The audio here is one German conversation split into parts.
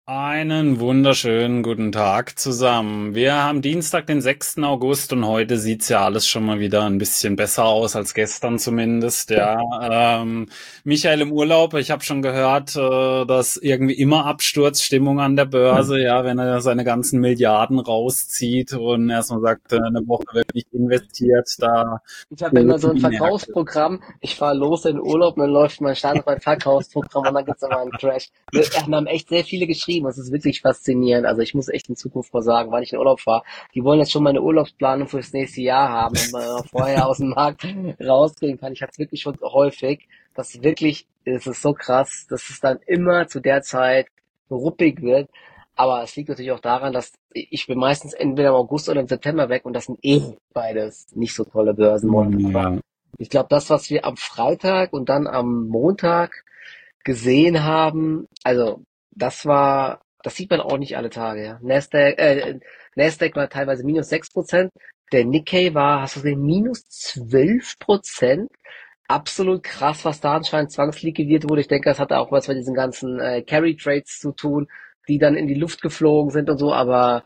Einen wunderschönen guten Tag zusammen. Wir haben Dienstag, den 6. August und heute sieht's ja alles schon mal wieder ein bisschen besser aus als gestern zumindest. Ja, Michael im Urlaub. Ich habe schon gehört, dass irgendwie immer Absturzstimmung an der Börse. Ja, wenn er seine ganzen Milliarden rauszieht und erstmal sagt, eine Woche wird nicht investiert, da Ich habe immer so kochen ein die Märkte. Verkaufsprogramm. Ich fahre los in den Urlaub und dann läuft mein Start auf mein Verkaufsprogramm und dann gibt's immer einen Crash. Wir haben echt sehr viele geschrieben. Das ist wirklich faszinierend. Also ich muss echt in Zukunft mal sagen, wann ich in Urlaub fahre. Die wollen jetzt schon meine Urlaubsplanung fürs nächste Jahr haben, damit man vorher aus dem Markt rausgehen kann. Ich hatte es wirklich schon häufig. Es ist so krass, dass es dann immer zu der Zeit ruppig wird. Aber es liegt natürlich auch daran, dass ich bin meistens entweder im August oder im September weg und das sind beides nicht so tolle Börsenmonate. Aber Ja. ich glaube, das, was wir am Freitag und dann am Montag gesehen haben, also das sieht man auch nicht alle Tage. Ja. Nasdaq war teilweise minus 6%. Der Nikkei war, hast du gesehen, minus 12%. Absolut krass, was da anscheinend zwangsliquidiert wurde. Ich denke, das hatte auch was mit diesen ganzen Carry Trades zu tun, die dann in die Luft geflogen sind und so, aber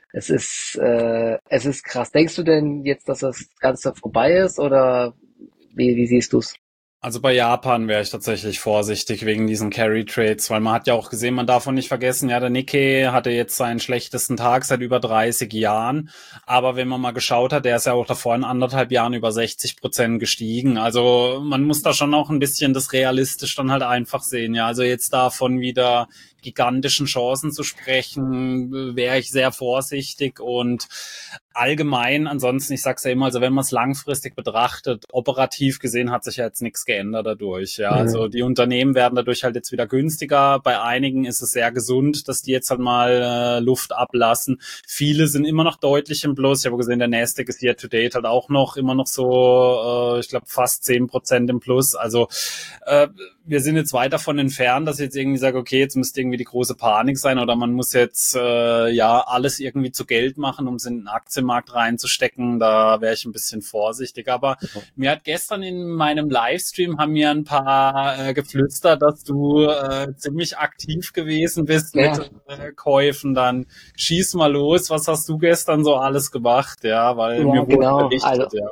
es ist krass. Denkst du denn jetzt, dass das Ganze vorbei ist oder wie siehst du's? Also bei Japan wäre ich tatsächlich vorsichtig wegen diesen Carry Trades, weil man hat ja auch gesehen, man darf auch nicht vergessen, ja, der Nikkei hatte jetzt seinen schlechtesten Tag seit über 30 Jahren. Aber wenn man mal geschaut hat, der ist ja auch davor in 1,5 Jahren über 60% gestiegen. Also man muss da schon auch ein bisschen das realistisch dann halt einfach sehen. Ja, also jetzt davon wieder gigantischen Chancen zu sprechen, wäre ich sehr vorsichtig und allgemein, ansonsten, ich sag's ja immer, also wenn man es langfristig betrachtet, operativ gesehen hat sich ja jetzt nichts geändert dadurch. Ja, also Mhm. die Unternehmen werden dadurch halt jetzt wieder günstiger. Bei einigen ist es sehr gesund, dass die jetzt halt mal Luft ablassen. Viele sind immer noch deutlich im Plus. Ich habe gesehen, der Nasdaq ist year to date halt auch noch immer noch so, ich glaube, fast 10% im Plus. Also äh, wir sind jetzt weit davon entfernt, dass ich jetzt irgendwie sage, okay, jetzt müsste irgendwie die große Panik sein oder man muss jetzt ja alles irgendwie zu Geld machen, um es in den Aktienmarkt reinzustecken. Da wäre ich ein bisschen vorsichtig. Aber mir hat gestern in meinem Livestream haben mir ein paar geflüstert, dass du ziemlich aktiv gewesen bist mit Ja, Käufen. Dann schieß mal los. Was hast du gestern so alles gemacht? Ja, weil ja, mir wurde genau. berichtet, ja.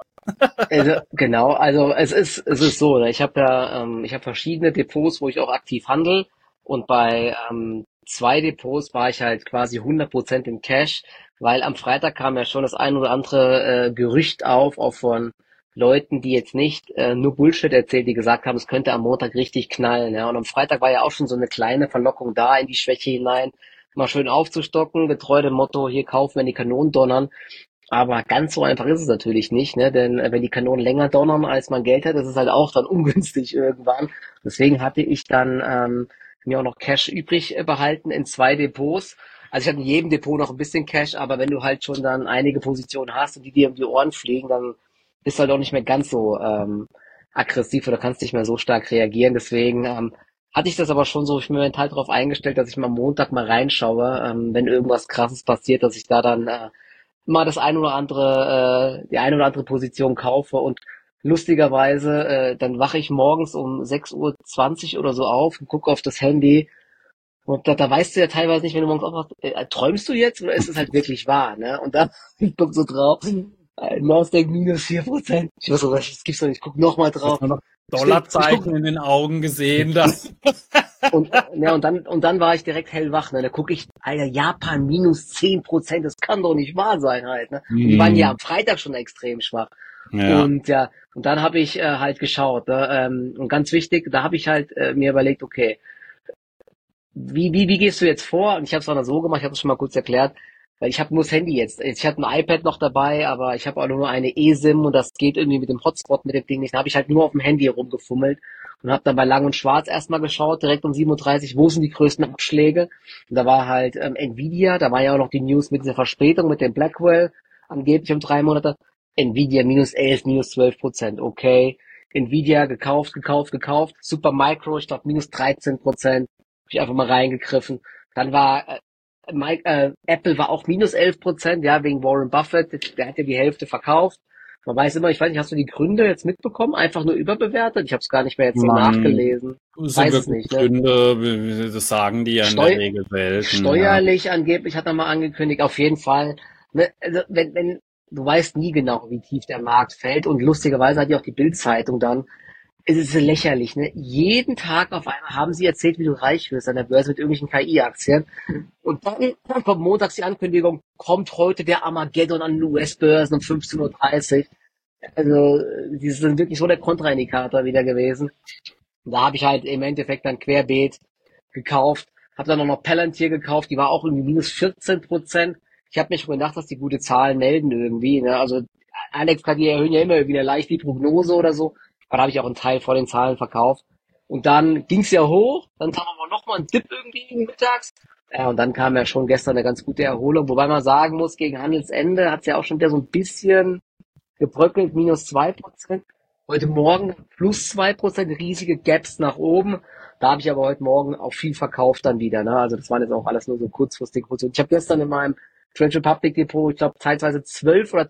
Also es ist so, ne? Ich habe verschiedene Depots, wo ich auch aktiv handle und bei zwei Depots war ich halt quasi 100% im Cash, weil am Freitag kam ja schon das ein oder andere Gerücht auf, auch von Leuten, die jetzt nicht nur Bullshit erzählt, die gesagt haben, es könnte am Montag richtig knallen. Ja? Und am Freitag war ja auch schon so eine kleine Verlockung da in die Schwäche hinein, mal schön aufzustocken, getreu dem Motto, hier kaufen, wenn die Kanonen donnern. Aber ganz so einfach ist es natürlich nicht, ne? Denn wenn die Kanonen länger donnern, als man Geld hat, ist es halt auch dann ungünstig irgendwann. Deswegen hatte ich dann mir auch noch Cash übrig behalten in zwei Depots. Also ich hatte in jedem Depot noch ein bisschen Cash, aber wenn du halt schon dann einige Positionen hast und die dir um die Ohren fliegen, dann bist du halt auch nicht mehr ganz so aggressiv oder kannst nicht mehr so stark reagieren. Deswegen hatte ich das aber schon so, ich bin mental darauf eingestellt, dass ich mal am Montag mal reinschaue, wenn irgendwas Krasses passiert, dass ich da dann mal die eine oder andere Position kaufe und lustigerweise, dann wache ich morgens um 6:20 Uhr oder so auf und gucke auf das Handy und da weißt du ja teilweise nicht, wenn du morgens aufwachst, träumst du jetzt oder ist es halt wirklich wahr, ne? Und dann, ich guck so drauf, Nasdaq minus 4%. Ich weiß so, das gibt's doch nicht, ich guck nochmal Du hast drauf. nur noch Ich guck, Dollarzeichen in den Augen gesehen. Da. und dann war ich direkt hellwach, ne? Da gucke ich, Alter, Japan minus 10%, das kann doch nicht wahr sein halt, ne? Und die waren ja Hm, am Freitag schon extrem schwach. ja. Und dann habe ich halt geschaut, ne? Und ganz wichtig, da habe ich halt mir überlegt, okay, wie gehst du jetzt vor? Und ich habe es auch so gemacht, ich habe es schon mal kurz erklärt, weil ich habe nur das Handy jetzt. Ich hatte ein iPad noch dabei, aber ich habe auch nur eine eSIM und das geht irgendwie mit dem Hotspot, mit dem Ding nicht. Da habe ich halt nur auf dem Handy rumgefummelt und habe dann bei Lang und Schwarz erstmal geschaut, direkt um 7:30 Uhr, wo sind die größten Abschläge? Und da war halt Nvidia, da war ja auch noch die News mit dieser Verspätung, mit dem Blackwell, angeblich um 3 Monate. Nvidia minus 11, minus 12%, okay. Nvidia gekauft. Supermicro, ich glaube minus 13%. Hab ich einfach mal reingegriffen. Dann war Apple war auch minus 11%, ja, wegen Warren Buffett. Der hat ja die Hälfte verkauft. Man weiß immer, ich weiß nicht, hast du die Gründe jetzt mitbekommen? Einfach nur überbewertet? Ich habe es gar nicht mehr jetzt so Man, nachgelesen. so Weiß es wirklich nicht, ne? Gründe, das sagen die ja in der Steu Regel selten, ja. Steuerlich angeblich hat er mal angekündigt, auf jeden Fall. Ne? Also wenn, du weißt nie genau, wie tief der Markt fällt und lustigerweise hat ja auch die Bild-Zeitung dann, es ist so lächerlich, ne? Jeden Tag auf einmal haben sie erzählt, wie du reich wirst an der Börse mit irgendwelchen KI-Aktien. Und dann kommt montags die Ankündigung, kommt heute der Armageddon an den US-Börsen um 15:30 Uhr. Also, die sind wirklich so der Kontraindikator wieder gewesen. Und da habe ich halt im Endeffekt dann querbeet gekauft. Habe dann noch Palantir gekauft, die war auch irgendwie minus 14%. Ich habe mir schon gedacht, dass die gute Zahlen melden irgendwie. Ne? Also Alex kann die erhöhen ja immer wieder leicht die Prognose oder so. Aber da habe ich auch einen Teil vor den Zahlen verkauft. Und dann ging's ja hoch, dann kam aber noch mal ein Dip irgendwie mittags. Ja, und dann kam ja schon gestern eine ganz gute Erholung. Wobei man sagen muss, gegen Handelsende hat's ja auch schon wieder so ein bisschen gebröckelt, minus 2%. Heute Morgen plus 2%, riesige Gaps nach oben. Da habe ich aber heute Morgen auch viel verkauft dann wieder. Ne? Also das waren jetzt auch alles nur so kurzfristige Positionen. Ich habe gestern in meinem Trade Republic Depot, ich glaube, zeitweise 12 oder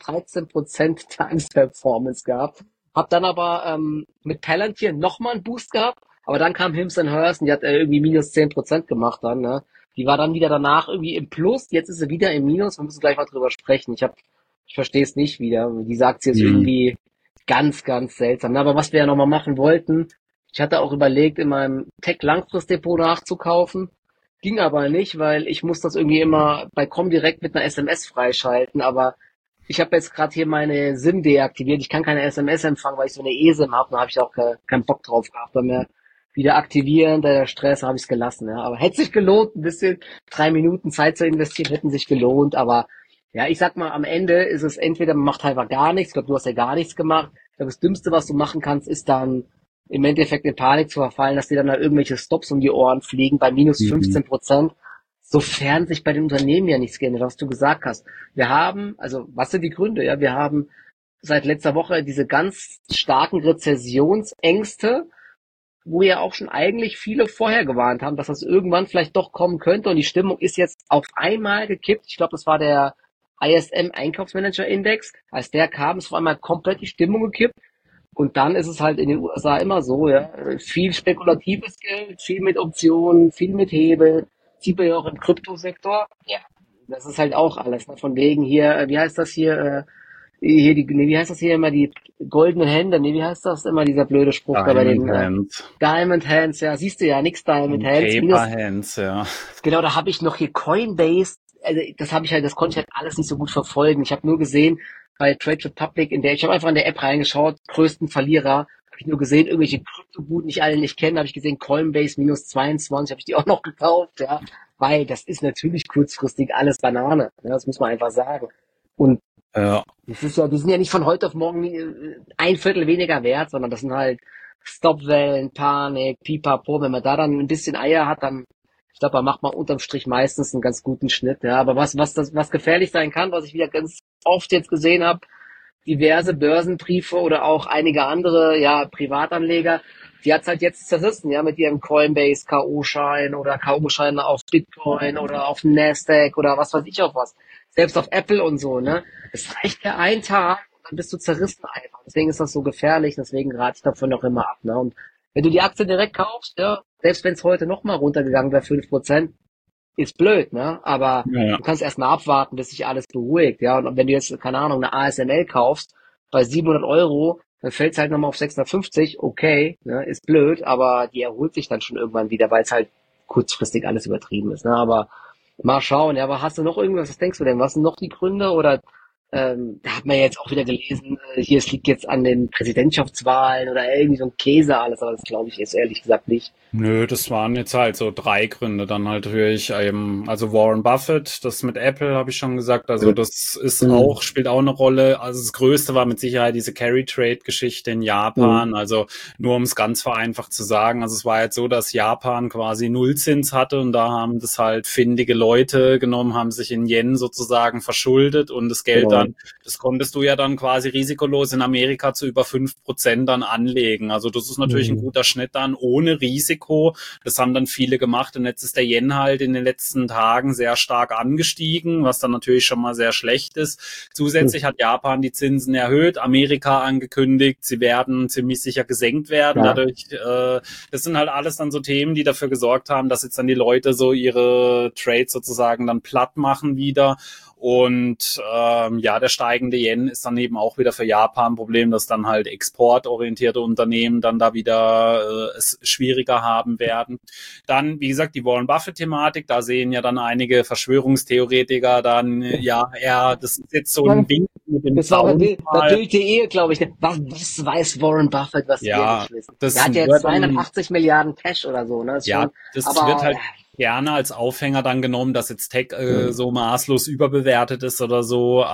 13% Tagesperformance gehabt. Hab dann aber mit Palantir nochmal einen Boost gehabt. Aber dann kam Hims Hers und die hat irgendwie minus 10% gemacht dann. Ne? Die war dann wieder danach irgendwie im Plus. Jetzt ist sie wieder im Minus. Wir müssen gleich mal drüber sprechen. Ich verstehe es nicht wieder. Die sagt jetzt Hm. irgendwie ganz, ganz seltsam. Aber was wir ja nochmal machen wollten, ich hatte auch überlegt, in meinem Tech-Langfrist-Depot nachzukaufen. Ging aber nicht, weil ich muss das irgendwie immer bei Comdirect mit einer SMS freischalten. Aber ich habe jetzt gerade hier meine SIM deaktiviert. Ich kann keine SMS empfangen, weil ich so eine eSIM habe. Da habe ich auch keinen Bock drauf gehabt. Bei mir wieder aktivieren, der Stress, habe ich es gelassen. Ja. Aber hätte sich gelohnt, ein bisschen 3 Minuten Zeit zu investieren, hätten sich gelohnt. Aber ja, ich sag mal, am Ende ist es entweder man macht einfach gar nichts. Ich glaube, du hast ja gar nichts gemacht. Ich glaube, das Dümmste, was du machen kannst, ist dann im Endeffekt in Panik zu verfallen, dass dir dann da irgendwelche Stops um die Ohren fliegen bei minus Mhm. 15%, sofern sich bei den Unternehmen ja nichts geändert, was du gesagt hast. Wir haben, also was sind die Gründe? Ja, wir haben seit letzter Woche diese ganz starken Rezessionsängste, wo ja auch schon eigentlich viele vorher gewarnt haben, dass das irgendwann vielleicht doch kommen könnte und die Stimmung ist jetzt auf einmal gekippt. Ich glaube, das war der ISM Einkaufsmanager Index. Als der kam, ist auf einmal komplett die Stimmung gekippt. Und dann ist es halt in den USA immer so, ja, viel spekulatives Geld, viel mit Optionen, viel mit Hebel, sieht man ja auch im Kryptosektor. Ja, das ist halt auch alles, ne? Von wegen hier, wie heißt das hier die, nee, wie heißt das hier immer, die goldenen Hände, nee, wie heißt das immer, dieser blöde Spruch da bei Diamond den Hands Diamond Hands, ja, siehst du ja, nix Diamond und Hands, Paper minus, Hands, ja. genau, da habe ich noch hier Coinbase, also das habe ich halt, das konnte ich halt alles nicht so gut verfolgen. Ich habe nur gesehen, bei Trade Republic, ich habe einfach in der App reingeschaut, größten Verlierer, habe ich nur gesehen, irgendwelche Kryptobuden, die ich alle nicht kenne, habe ich gesehen, Coinbase minus 22, habe ich die auch noch gekauft, ja, weil das ist natürlich kurzfristig alles Banane, ja, das muss man einfach sagen. Und Ja. das ist ja, die sind ja nicht von heute auf morgen ein Viertel weniger wert, sondern das sind halt Stopwellen, Panik, Pipapo. Wenn man da dann ein bisschen Eier hat, dann, ich glaube, da macht man unterm Strich meistens einen ganz guten Schnitt. Ja, aber was gefährlich sein kann, was ich wieder ganz oft jetzt gesehen habe, diverse Börsenbriefe oder auch einige andere, ja, Privatanleger, die hat's halt jetzt zerrissen, ja, mit ihrem Coinbase K.O.-Schein oder K.O.-Schein auf Bitcoin oder auf Nasdaq oder was weiß ich auf was. Selbst auf Apple und so, ne. Es reicht ja ein Tag und dann bist du zerrissen einfach. Deswegen ist das so gefährlich, deswegen rate ich davon noch immer ab, ne. Und wenn du die Aktie direkt kaufst, ja, selbst wenn es heute noch mal runtergegangen wäre, 5%, ist blöd, ne? Aber Ja. du kannst erst mal abwarten, bis sich alles beruhigt, ja. Und wenn du jetzt, keine Ahnung, eine ASML kaufst bei 700 €, dann fällt es halt nochmal auf 650, okay, ne? Ist blöd, aber die erholt sich dann schon irgendwann wieder, weil es halt kurzfristig alles übertrieben ist, ne? Aber mal schauen, ja, aber hast du noch irgendwas, was denkst du denn? Was sind noch die Gründe? Oder da hat man jetzt auch wieder gelesen, hier, es liegt jetzt an den Präsidentschaftswahlen oder irgendwie so ein Käse alles, aber das glaube ich jetzt ehrlich gesagt nicht. Nö, das waren jetzt halt so 3 Gründe. Dann halt natürlich also Warren Buffett, das mit Apple habe ich schon gesagt. Also das ist Mhm. auch, spielt auch eine Rolle. Also das Größte war mit Sicherheit diese Carry-Trade-Geschichte in Mhm. Japan. Also nur um es ganz vereinfacht zu sagen. Also es war jetzt so, dass Japan quasi Nullzins hatte und da haben das halt findige Leute genommen, haben sich in Yen sozusagen verschuldet und das Geld Genau. dann. Das konntest du ja dann quasi risikolos in Amerika zu über 5% dann anlegen. Also das ist natürlich ein guter Schnitt dann ohne Risiko. Das haben dann viele gemacht und jetzt ist der Yen halt in den letzten Tagen sehr stark angestiegen, was dann natürlich schon mal sehr schlecht ist. Zusätzlich hat Japan die Zinsen erhöht, Amerika angekündigt, sie werden ziemlich sicher gesenkt werden. Dadurch, das sind halt alles dann so Themen, die dafür gesorgt haben, dass jetzt dann die Leute so ihre Trades sozusagen dann platt machen wieder. Und der steigende Yen ist dann eben auch wieder für Japan ein Problem, dass dann halt exportorientierte Unternehmen dann da wieder es schwieriger haben werden. Dann, wie gesagt, die Warren Buffett-Thematik, da sehen ja dann einige Verschwörungstheoretiker dann, das ist jetzt so ein Ding mit dem Das war natürlich die Ehe, glaube ich. Was weiß Warren Buffett, was wir nicht wissen? Der hat ja jetzt 280 Milliarden Cash oder so. Ne? Das wird halt gerne als Aufhänger dann genommen, dass jetzt Tech so maßlos überbewertet ist oder so.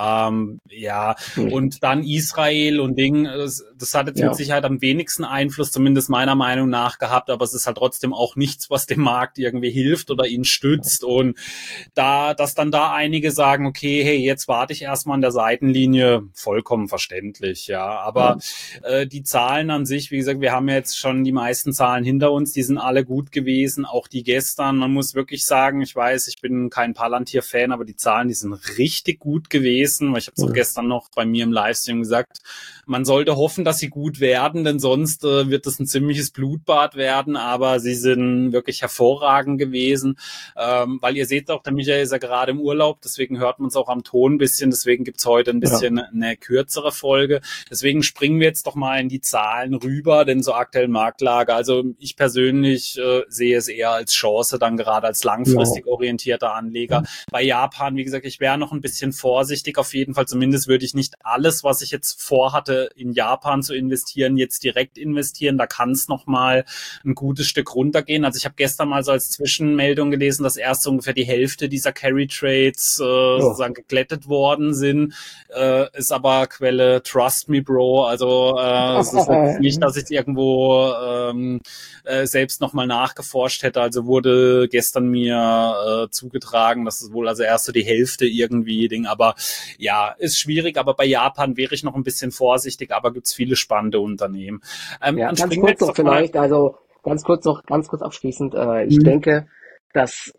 Und dann Israel und das hat jetzt mit Sicherheit am wenigsten Einfluss, zumindest meiner Meinung nach, gehabt, aber es ist halt trotzdem auch nichts, was dem Markt irgendwie hilft oder ihn stützt. Und dass dann da einige sagen, okay, hey, jetzt warte ich erstmal an der Seitenlinie, vollkommen verständlich, ja. Aber die Zahlen an sich, wie gesagt, wir haben ja jetzt schon die meisten Zahlen hinter uns, die sind alle gut gewesen, auch die gestern. Man muss wirklich sagen, ich weiß, ich bin kein Palantir-Fan, aber die Zahlen, die sind richtig gut gewesen, weil ich habe es auch gestern noch bei mir im Livestream gesagt, man sollte hoffen, dass sie gut werden, denn sonst wird es ein ziemliches Blutbad werden, aber sie sind wirklich hervorragend gewesen, weil ihr seht auch, der Michael ist ja gerade im Urlaub, deswegen hört man es auch am Ton ein bisschen, deswegen gibt's heute ein bisschen eine kürzere Folge, deswegen springen wir jetzt doch mal in die Zahlen rüber, denn zur aktuellen Marktlage, also ich persönlich sehe es eher als Chance, dann gerade als langfristig orientierter Anleger. Bei Japan, wie gesagt, ich wäre noch ein bisschen vorsichtig, auf jeden Fall, zumindest würde ich nicht alles, was ich jetzt vorhatte, in Japan zu investieren, jetzt direkt investieren, da kann es nochmal ein gutes Stück runtergehen. Also ich habe gestern mal so als Zwischenmeldung gelesen, dass erst ungefähr die Hälfte dieser Carry Trades sozusagen geglättet worden sind, ist aber Quelle Trust Me Bro, also es ist jetzt nicht, dass ich irgendwo selbst nochmal nachgeforscht hätte, also wurde gestern mir zugetragen, dass es wohl also erst so die Hälfte irgendwie aber ja, ist schwierig, aber bei Japan wäre ich noch ein bisschen vorsichtig, aber gibt's viele spannende Unternehmen. Ganz kurz noch vielleicht, also ganz kurz abschließend, ich denke, dass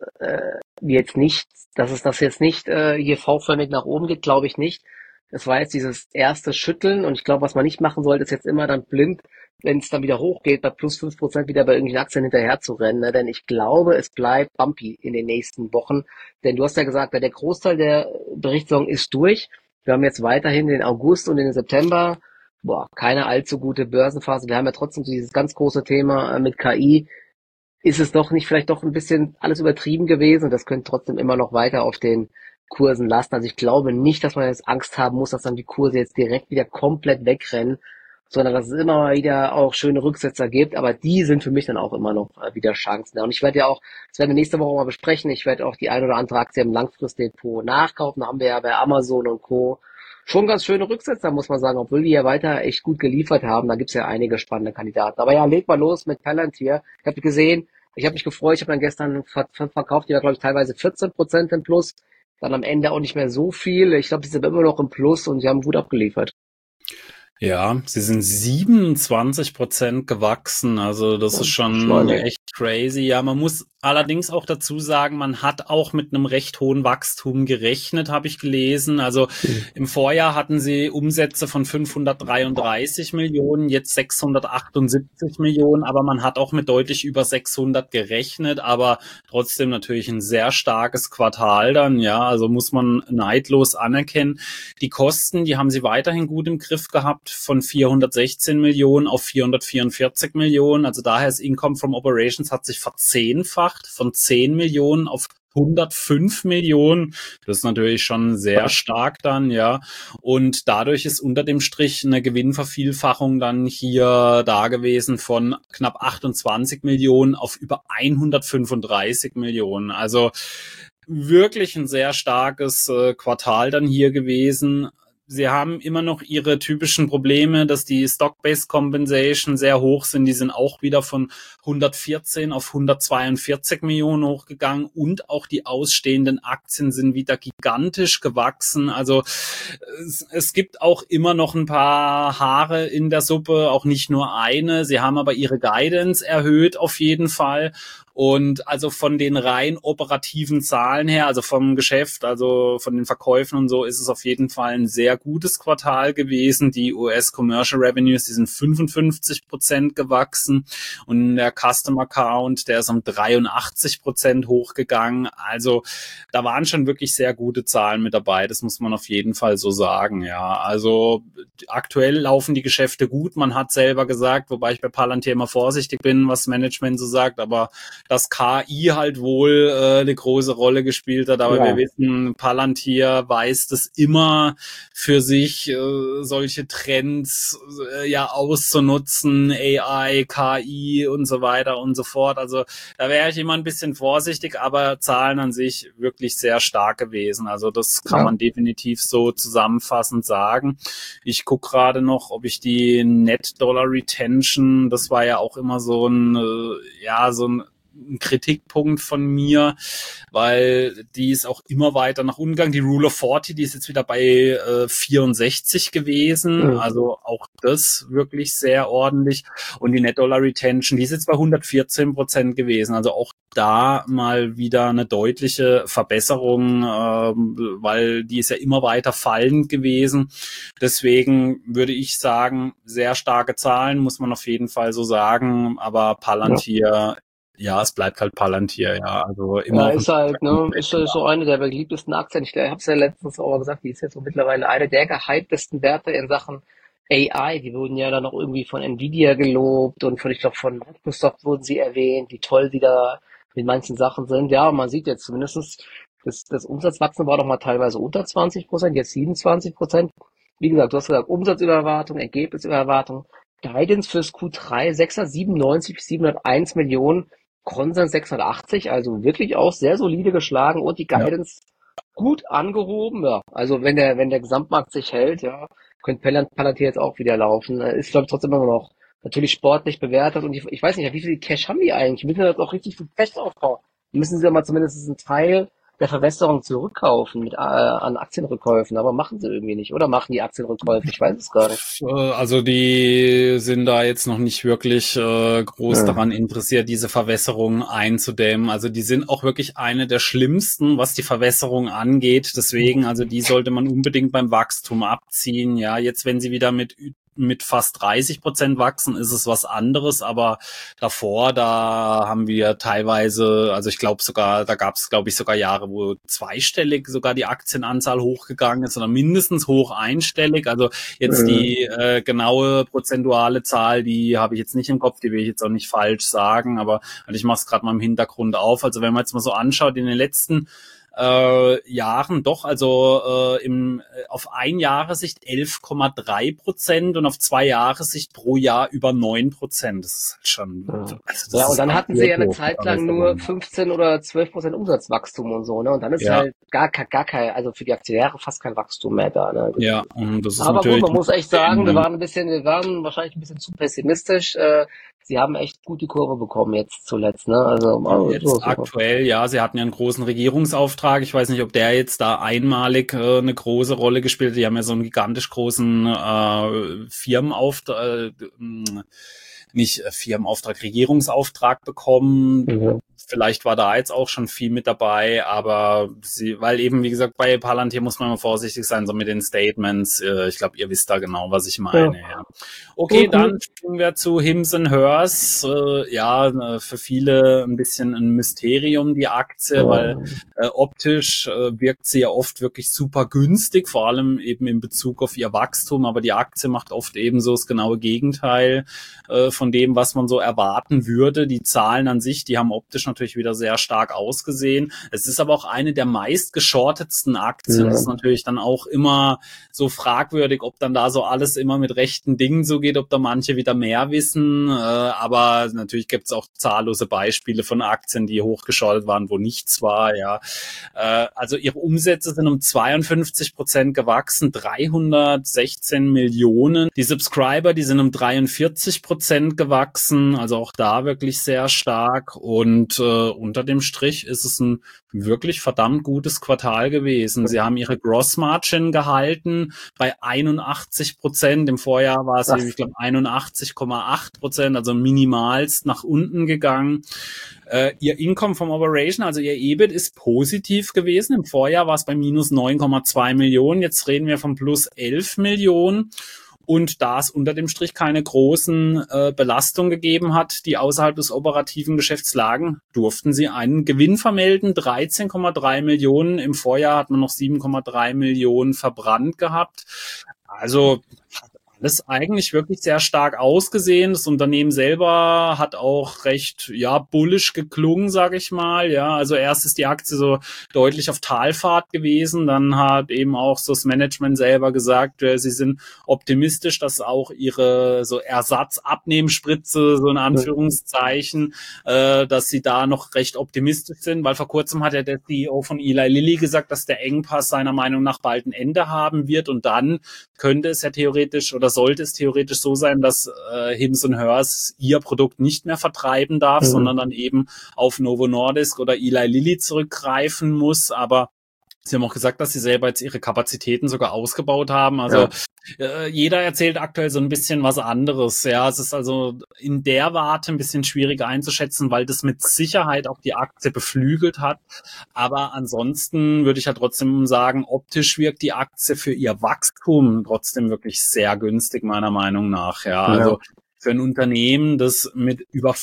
das jetzt nicht hier V-förmig nach oben geht, glaube ich nicht. Es war jetzt dieses erste Schütteln und ich glaube, was man nicht machen sollte, ist jetzt immer dann blind, wenn es dann wieder hochgeht, bei plus 5% wieder bei irgendwelchen Aktien hinterher zu rennen. Ne? Denn ich glaube, es bleibt bumpy in den nächsten Wochen. Denn du hast ja gesagt, der Großteil der Berichtssaison ist durch. Wir haben jetzt weiterhin den August und den September. Keine allzu gute Börsenphase. Wir haben ja trotzdem dieses ganz große Thema mit KI. Ist es doch nicht vielleicht doch ein bisschen alles übertrieben gewesen? Das könnte trotzdem immer noch weiter auf den Kursen lasten. Also ich glaube nicht, dass man jetzt Angst haben muss, dass dann die Kurse jetzt direkt wieder komplett wegrennen, sondern dass es immer mal wieder auch schöne Rücksetzer gibt, aber die sind für mich dann auch immer noch wieder Chancen. Und ich werde ja auch, das werden wir nächste Woche mal besprechen, ich werde auch die ein oder andere Aktie im Langfristdepot nachkaufen. Da haben wir ja bei Amazon und Co. schon ganz schöne Rücksetzer, muss man sagen, obwohl die ja weiter echt gut geliefert haben. Da gibt's ja einige spannende Kandidaten. Aber ja, leg mal los mit Palantir. Ich habe gesehen, ich habe mich gefreut, ich habe dann gestern verkauft, die war glaube ich teilweise 14% im Plus. Dann am Ende auch nicht mehr so viel. Ich glaube, die sind immer noch im Plus und sie haben gut abgeliefert. Ja, sie sind 27% gewachsen, also das ist schon echt crazy. Ja, man muss allerdings auch dazu sagen, man hat auch mit einem recht hohen Wachstum gerechnet, habe ich gelesen. Also im Vorjahr hatten sie Umsätze von 533 Millionen, jetzt 678 Millionen, aber man hat auch mit deutlich über 600 gerechnet, aber trotzdem natürlich ein sehr starkes Quartal dann, ja, also muss man neidlos anerkennen. Die Kosten, die haben sie weiterhin gut im Griff gehabt, von 416 Millionen auf 444 Millionen, also daher das Income from Operations hat sich verzehnfacht, von 10 Millionen auf 105 Millionen. Das ist natürlich schon sehr stark dann, ja. Und dadurch ist unter dem Strich eine Gewinnvervielfachung dann hier da gewesen von knapp 28 Millionen auf über 135 Millionen. Also wirklich ein sehr starkes Quartal dann hier gewesen. sie haben immer noch ihre typischen Probleme, dass die Stock-Based Compensation sehr hoch sind. Die sind auch wieder von 114 auf 142 Millionen hochgegangen und auch die ausstehenden Aktien sind wieder gigantisch gewachsen. Also es gibt auch immer noch ein paar Haare in der Suppe, auch nicht nur eine. Sie haben aber ihre Guidance erhöht auf jeden Fall. Und also von den rein operativen Zahlen her, also vom Geschäft, also von den Verkäufen und so, ist es auf jeden Fall ein sehr gutes Quartal gewesen. Die US Commercial Revenues, die sind 55% gewachsen und der Customer Count, der ist um 83% hochgegangen. Also da waren schon wirklich sehr gute Zahlen mit dabei. Das muss man auf jeden Fall so sagen, ja. Also aktuell laufen die Geschäfte gut. Man hat selber gesagt, wobei ich bei Palantir immer vorsichtig bin, was Management so sagt, aber dass KI halt wohl eine große Rolle gespielt hat, aber wir wissen, Palantir weiß das immer für sich, solche Trends ja auszunutzen, AI, KI und so weiter und so fort. Also da wäre ich immer ein bisschen vorsichtig, aber Zahlen an sich wirklich sehr stark gewesen. Also das kann man definitiv so zusammenfassend sagen. Ich gucke gerade noch, ob ich die Net Dollar Retention, das war ja auch immer so ein Kritikpunkt von mir, weil die ist auch immer weiter nach unten gegangen. Die Rule of 40, die ist jetzt wieder bei 64 gewesen, also auch das wirklich sehr ordentlich. Und die Net Dollar Retention, die ist jetzt bei 114% gewesen, also auch da mal wieder eine deutliche Verbesserung, weil die ist ja immer weiter fallend gewesen. Deswegen würde ich sagen, sehr starke Zahlen, muss man auf jeden Fall so sagen, aber Palantir, ja, es bleibt halt Palantir, ja. Also immer. Ja, ist halt, ne, ist so eine der beliebtesten Aktien. Ich habe es ja letztens auch gesagt, die ist jetzt so mittlerweile eine der gehyptesten Werte in Sachen AI. Die wurden ja dann auch irgendwie von Nvidia gelobt und ich glaube, von Microsoft wurden sie erwähnt, wie toll die da mit manchen Sachen sind. Ja, man sieht jetzt zumindestens, das Umsatzwachstum war doch mal teilweise unter 20%, jetzt 27%. Wie gesagt, du hast gesagt, Umsatzübererwartung, Ergebnisübererwartung, Guidance fürs Q3 697 bis 701 Millionen. Konsens 680, also wirklich auch sehr solide geschlagen und die Guidance gut angehoben. Ja, also wenn der Gesamtmarkt sich hält, ja, könnte Palantir jetzt auch wieder laufen. Ist, glaube ich, trotzdem immer noch natürlich sportlich bewertet und ich weiß nicht, wie viel Cash haben die eigentlich? Müssen jetzt auch richtig viel Cash aufbauen. Müssen sie ja mal zumindest einen Teil der Verwässerung zurückkaufen an Aktienrückkäufen, aber machen sie irgendwie nicht. Oder machen die Aktienrückkäufe? Ich weiß es gar nicht. Also die sind da jetzt noch nicht wirklich groß daran interessiert, diese Verwässerung einzudämmen. Also die sind auch wirklich eine der schlimmsten, was die Verwässerung angeht. Deswegen, also die sollte man unbedingt beim Wachstum abziehen. Ja, jetzt wenn sie wieder mit fast 30% wachsen, ist es was anderes, aber davor, da haben wir teilweise, also ich glaube sogar, da gab es, glaube ich, sogar Jahre, wo zweistellig sogar die Aktienanzahl hochgegangen ist oder mindestens hoch einstellig. Also jetzt die genaue prozentuale Zahl, die habe ich jetzt nicht im Kopf, die will ich jetzt auch nicht falsch sagen, aber ich mache es gerade mal im Hintergrund auf. Also wenn man jetzt mal so anschaut, in den letzten Jahren doch, also auf ein Jahressicht 11,3% und auf 2 Jahressicht pro Jahr über 9%. Das ist halt schon. Also ja, und dann hatten sie ja eine Zeit lang nur 15 oder 12% Umsatzwachstum und so, ne? Und dann ist halt gar kein, also für die Aktionäre fast kein Wachstum mehr da, ne? Ja, und das ist aber natürlich. Gut, man muss echt sagen, wir waren wahrscheinlich ein bisschen zu pessimistisch. Sie haben echt gut die Kurve bekommen jetzt zuletzt, ne? Also jetzt aktuell, ja, sie hatten ja einen großen Regierungsauftrag. Ich weiß nicht, ob der jetzt da einmalig eine große Rolle gespielt hat. Die haben ja so einen gigantisch großen Firmenauftrag, Regierungsauftrag bekommen. Mhm. Vielleicht war da jetzt auch schon viel mit dabei, aber weil eben, wie gesagt, bei Palantir muss man mal vorsichtig sein, so mit den Statements. Ich glaube, ihr wisst da genau, was ich meine. Ja. Okay, dann springen wir zu Hims & Hers. Für viele ein bisschen ein Mysterium, die Aktie, weil optisch wirkt sie ja oft wirklich super günstig, vor allem eben in Bezug auf ihr Wachstum, aber die Aktie macht oft eben so das genaue Gegenteil von von dem, was man so erwarten würde. Die Zahlen an sich, die haben optisch natürlich wieder sehr stark ausgesehen. Es ist aber auch eine der meist geschortetsten Aktien. Das ist natürlich dann auch immer so fragwürdig, ob dann da so alles immer mit rechten Dingen so geht, ob da manche wieder mehr wissen. Aber natürlich gibt es auch zahllose Beispiele von Aktien, die hochgeschortet waren, wo nichts war. Ja, also ihre Umsätze sind um 52% gewachsen, 316 Millionen. Die Subscriber, die sind um 43% gewachsen, also auch da wirklich sehr stark. Und unter dem Strich ist es ein wirklich verdammt gutes Quartal gewesen. Sie haben ihre Gross Margin gehalten bei 81%. Im Vorjahr war es, ich glaube, 81,8%, also minimalst nach unten gegangen. Ihr Income from Operation, also ihr EBIT, ist positiv gewesen. Im Vorjahr war es bei minus 9,2 Millionen. Jetzt reden wir von plus 11 Millionen. Und da es unter dem Strich keine großen Belastungen gegeben hat, die außerhalb des operativen Geschäfts lagen, durften sie einen Gewinn vermelden, 13,3 Millionen. Im Vorjahr hat man noch 7,3 Millionen verbrannt gehabt. Also alles eigentlich wirklich sehr stark ausgesehen. Das Unternehmen selber hat auch recht, bullish geklungen, sage ich mal. Ja, also erst ist die Aktie so deutlich auf Talfahrt gewesen. Dann hat eben auch so das Management selber gesagt, sie sind optimistisch, dass auch ihre so Ersatzabnehmspritze, so in Anführungszeichen, dass sie da noch recht optimistisch sind, weil vor kurzem hat ja der CEO von Eli Lilly gesagt, dass der Engpass seiner Meinung nach bald ein Ende haben wird und dann könnte es ja theoretisch oder sollte es theoretisch so sein, dass Hims & Hers ihr Produkt nicht mehr vertreiben darf, sondern dann eben auf Novo Nordisk oder Eli Lilly zurückgreifen muss. Aber Sie haben auch gesagt, dass Sie selber jetzt Ihre Kapazitäten sogar ausgebaut haben. Also jeder erzählt aktuell so ein bisschen was anderes. Ja, es ist also in der Warte ein bisschen schwieriger einzuschätzen, weil das mit Sicherheit auch die Aktie beflügelt hat. Aber ansonsten würde ich ja trotzdem sagen, optisch wirkt die Aktie für ihr Wachstum trotzdem wirklich sehr günstig, meiner Meinung nach. Ja, also für ein Unternehmen, das mit über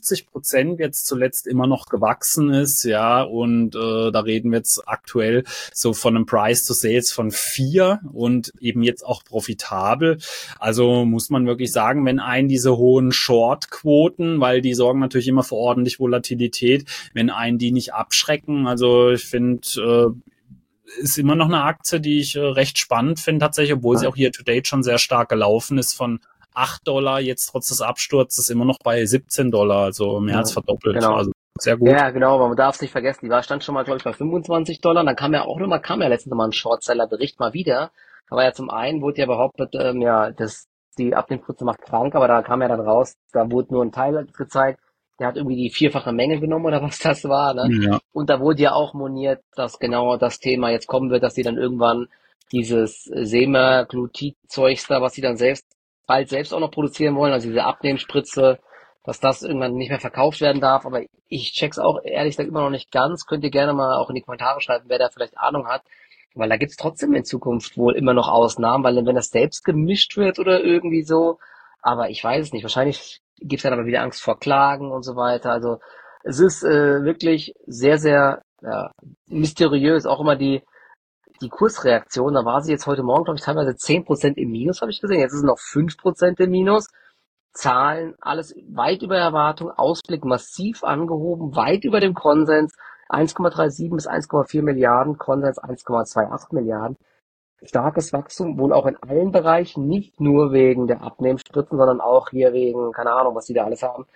50% jetzt zuletzt immer noch gewachsen ist, ja, und da reden wir jetzt aktuell so von einem Price to Sales von 4 und eben jetzt auch profitabel. Also muss man wirklich sagen, wenn einen diese hohen Short-Quoten, weil die sorgen natürlich immer für ordentlich Volatilität, wenn einen die nicht abschrecken, also ich finde, ist immer noch eine Aktie, die ich recht spannend finde tatsächlich, obwohl sie auch hier to date schon sehr stark gelaufen ist von $8, jetzt trotz des Absturzes immer noch bei $17, also mehr als verdoppelt. Genau. Also sehr gut. Ja, genau, aber man darf es nicht vergessen, die stand schon mal, glaube ich, bei $25. Dann kam ja letztens noch mal ein Shortseller-Bericht mal wieder. Aber ja, zum einen wurde ja behauptet, die Abnehmspritze macht krank, aber da kam ja dann raus, da wurde nur ein Teil gezeigt, der hat irgendwie die 4-fache Menge genommen oder was das war, ne? Ja. Und da wurde ja auch moniert, dass genau das Thema jetzt kommen wird, dass die dann irgendwann dieses Semaglutid-Zeugs da, was sie dann bald selbst auch noch produzieren wollen, also diese Abnehmspritze, dass das irgendwann nicht mehr verkauft werden darf. Aber ich check's auch ehrlich gesagt immer noch nicht ganz. Könnt ihr gerne mal auch in die Kommentare schreiben, wer da vielleicht Ahnung hat. Weil da gibt's trotzdem in Zukunft wohl immer noch Ausnahmen, weil wenn das selbst gemischt wird oder irgendwie so. Aber ich weiß es nicht. Wahrscheinlich gibt's dann aber wieder Angst vor Klagen und so weiter. Also es ist wirklich sehr, sehr mysteriös. Auch immer die Kursreaktion, da war sie jetzt heute Morgen, glaube ich, teilweise 10% im Minus, habe ich gesehen. Jetzt ist es noch 5% im Minus. Zahlen, alles weit über Erwartung, Ausblick massiv angehoben, weit über dem Konsens. 1,37 bis 1,4 Milliarden, Konsens 1,28 Milliarden. Starkes Wachstum, wohl auch in allen Bereichen, nicht nur wegen der Abnehmspritzen, sondern auch hier wegen, keine Ahnung, was die da alles haben.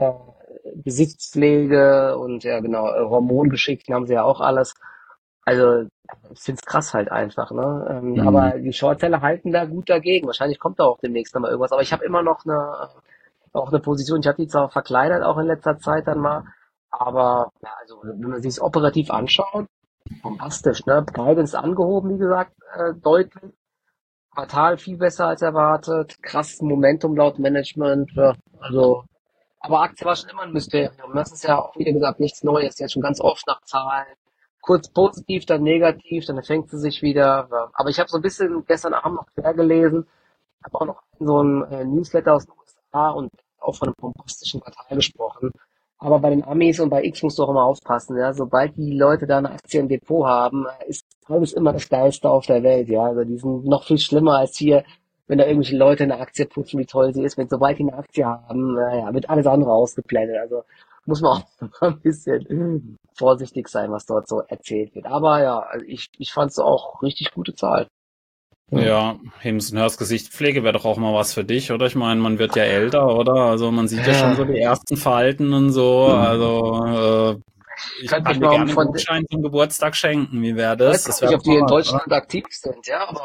Besitzpflege und Hormongeschichten haben sie ja auch alles. Also, ich find's krass halt einfach, ne? Aber die Shortseller halten da gut dagegen. Wahrscheinlich kommt da auch demnächst nochmal irgendwas. Aber ich habe immer noch eine Position. Ich habe die zwar verkleinert auch in letzter Zeit dann mal. Aber, ja, also, wenn man sich es operativ anschaut, bombastisch, ne? Guidance angehoben, wie gesagt, deutlich. Quartal viel besser als erwartet. Krasses Momentum laut Management. Ja, also, aber Aktie war schon immer ein Mysterium. Das ist ja auch, wie gesagt, nichts Neues. Jetzt schon ganz oft nach Zahlen. Kurz positiv, dann negativ, dann fängt sie sich wieder. Aber ich habe so ein bisschen gestern Abend noch quer gelesen, habe auch noch so ein Newsletter aus den USA und auch von einem bombastischen Quartal gesprochen. Aber bei den Amis und bei X musst du auch immer aufpassen, ja. Sobald die Leute da eine Aktie im Depot haben, ist alles immer das Geilste auf der Welt, ja. Also die sind noch viel schlimmer als hier wenn da irgendwelche Leute eine Aktie pushen, wie toll sie ist, wenn sobald die eine Aktie haben, naja, wird alles andere ausgeblendet. Also muss man auch ein bisschen vorsichtig sein, was dort so erzählt wird. Aber ja, also ich fand es auch richtig gute Zahl. Ja. Ja, Hims- und Hers Gesichtspflege wäre doch auch mal was für dich, oder? Ich meine, man wird ja älter, oder? Also man sieht ja schon so die ersten Falten und so. Also Ich ich könnte kann mich dir mal gerne einen von, Gutschein zum Geburtstag schenken. Wie wäre ich weiß das? gar Das nicht, wäre ob doch mal die in was, oder? Deutschland aktiv sind, ja, aber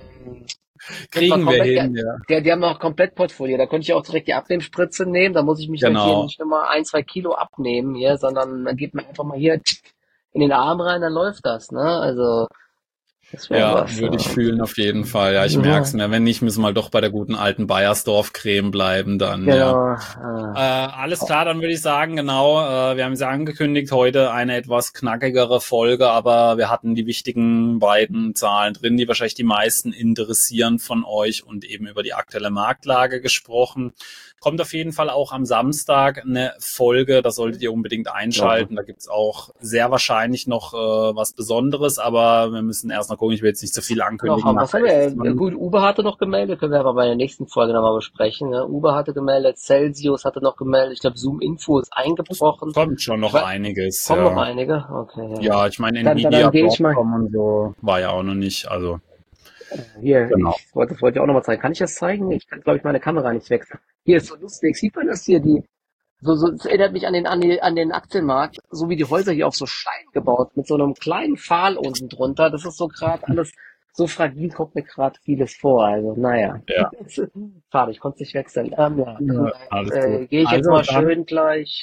könnte man Kriegen wir komplett, hin, ja. die haben auch komplett Portfolio. Da könnte ich auch direkt die Abnehmspritze nehmen. Da muss ich mich nicht hier Genau. nicht nochmal 1, 2 Kilo abnehmen hier, sondern dann geht man einfach mal hier in den Arm rein, dann läuft das, ne? Also, das wäre Ja, was. würde ich fühlen auf jeden Fall. Ja, ich merk's Ja, mir. Wenn nicht, müssen wir mal doch bei der guten alten Bayersdorf-Creme bleiben dann, ja. genau. Alles klar, dann würde ich sagen, genau, wir haben es ja angekündigt, heute eine etwas knackigere Folge, aber wir hatten die wichtigen beiden Zahlen drin, die wahrscheinlich die meisten interessieren von euch und eben über die aktuelle Marktlage gesprochen. Kommt auf jeden Fall auch am Samstag eine Folge, da solltet ihr unbedingt Ja. einschalten. Da gibt's auch sehr wahrscheinlich noch was Besonderes, aber wir müssen erst mal gucken, ich will jetzt nicht so viel ankündigen. Was haben Nachher ist es wir? dann Gut, Uber hatte noch gemeldet, können wir aber bei der nächsten Folge nochmal besprechen. Ne? Uber hatte gemeldet, Celsius hatte noch gemeldet, ich glaube Zoom Info ist es eingebrochen. kommt schon Ich noch weiß, einiges, kommen noch ja. einige? Okay, ja. Ja, ich meine, Dann Nvidia, gehe ich mal. Broadcom und so war ja auch noch nicht, also Hier, genau. das wollte ich auch nochmal zeigen. Kann ich das zeigen? Ich kann, glaube ich, meine Kamera nicht wechseln. Hier ist so lustig. Sieht man das hier? Es erinnert mich an den Aktienmarkt, so wie die Häuser hier auf so Stein gebaut, mit so einem kleinen Pfahl unten drunter. Das ist so gerade alles, so fragil kommt mir gerade vieles vor. Also, naja. Ja, Schade, ich konnte es nicht wechseln. Ja, ja, alles gut. gehe ich jetzt Also mal dann, schön gleich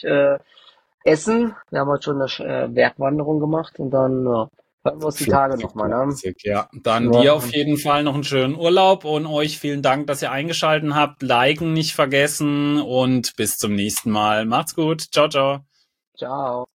essen. Wir haben heute schon eine Bergwanderung gemacht und dann hören wir uns die Tage fleißig, nochmal, ne? fleißig, ja. Dann dir Ja, auf jeden Fall noch einen schönen Urlaub und euch vielen Dank, dass ihr eingeschaltet habt. Liken nicht vergessen und bis zum nächsten Mal. Macht's gut. Ciao, ciao. ciao.